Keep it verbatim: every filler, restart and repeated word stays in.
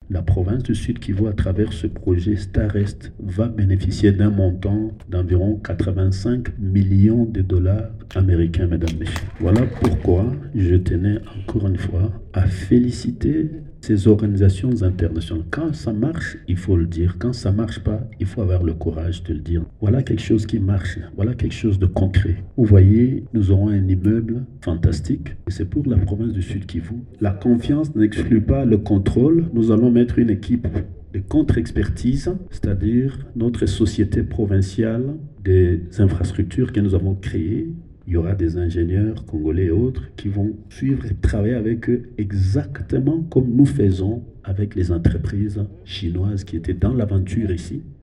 la province du Sud Kivu, à travers ce projet Starest, va bénéficier d'un montant d'environ quatre-vingt-cinq millions de dollars américains, mesdames, messieurs. Voilà pourquoi je tenais encore une fois à féliciter ces organisations internationales. Quand ça marche, il faut le dire. Quand ça marche pas, il faut avoir le courage de le dire. Voilà quelque chose qui marche. Voilà quelque chose de concret. Vous voyez, nous aurons un immeuble fantastique. Et c'est pour la province du Sud Kivu. La confiance n'exclut pas le contrôle. Nous allons mettre une équipe de contre-expertise, c'est-à-dire notre société provinciale des infrastructures que nous avons créées. Il y aura des ingénieurs congolais et autres qui vont suivre et travailler avec eux exactement comme nous faisons avec les entreprises chinoises qui étaient dans l'aventure ici.